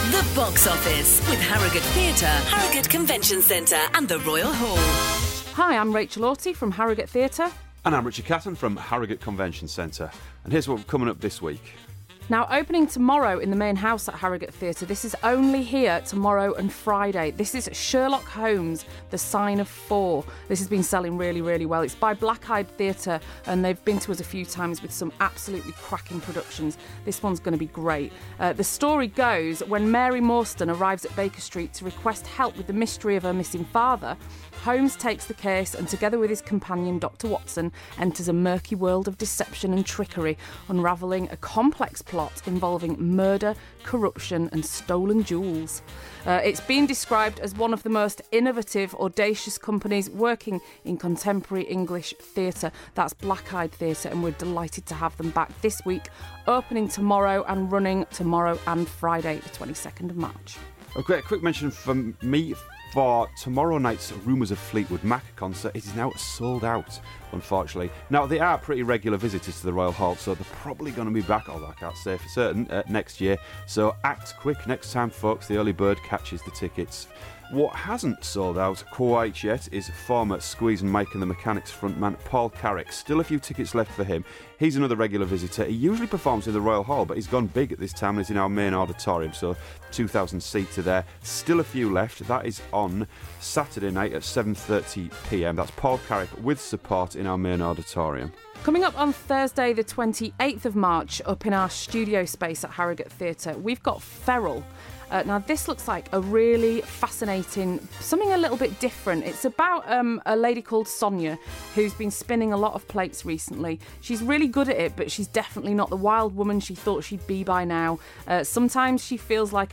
The Box Office with Harrogate Theatre, Harrogate Convention Centre and the Royal Hall. Hi, I'm Rachel Orty from Harrogate Theatre. And I'm Richard Catton from Harrogate Convention Centre. And here's what's coming up this week. Now, opening tomorrow in the main house at Harrogate Theatre, this is only here tomorrow and Friday. This is Sherlock Holmes, The Sign of 4. This has been selling really, really well. It's by Black Eyed Theatre, and they've been to us a few times with some absolutely cracking productions. This one's going to be great. The story goes, when Mary Morstan arrives at Baker Street to request help with the mystery of her missing father, Holmes takes the case and, together with his companion Dr. Watson, enters a murky world of deception and trickery, unravelling a complex plot involving murder, corruption and stolen jewels. It's been described as one of the most innovative, audacious companies working in contemporary English theatre. That's Black Eyed Theatre, and we're delighted to have them back this week, opening tomorrow and running tomorrow and Friday, the 22nd of March. Okay, a quick mention from me for tomorrow night's Rumours of Fleetwood Mac concert. It is now sold out, unfortunately. Now, they are pretty regular visitors to the Royal Hall, so they're probably going to be back, although I can't say for certain, next year. So act quick next time, folks. The early bird catches the tickets. What hasn't sold out quite yet is former Squeeze and Mike and the Mechanics frontman Paul Carrick. Still a few tickets left for him. He's another regular visitor. He usually performs in the Royal Hall, but he's gone big at this time and is in our main auditorium, so 2,000 seats are there. Still a few left. That is on Saturday night at 7:30pm. That's Paul Carrick with support in our main auditorium. Coming up on Thursday, the 28th of March, up in our studio space at Harrogate Theatre, we've got Feral. Now, this looks like a really fascinating, something a little bit different. It's about a lady called Sonia who's been spinning a lot of plates recently. She's really good at it, but she's definitely not the wild woman she thought she'd be by now. Sometimes she feels like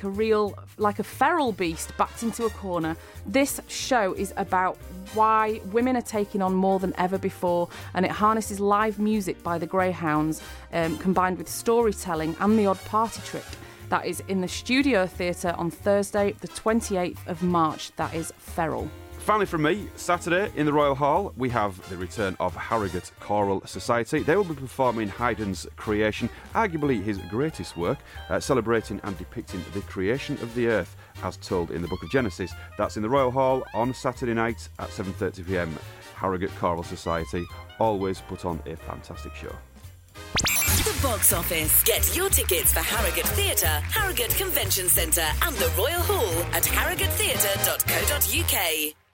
a feral beast backed into a corner. This show is about why women are taking on more than ever before, and it harnesses live music by the Greyhounds, combined with storytelling and the odd party trick. That is in the Studio Theatre on Thursday, the 28th of March. That is Feral. Finally from me, Saturday in the Royal Hall, we have the return of Harrogate Choral Society. They will be performing Haydn's creation, arguably his greatest work, celebrating and depicting the creation of the earth, as told in the Book of Genesis. That's in the Royal Hall on Saturday night at 7:30pm. Harrogate Choral Society always put on a fantastic show. The Box Office. Get your tickets for Harrogate Theatre, Harrogate Convention Centre and the Royal Hall at harrogatetheatre.co.uk.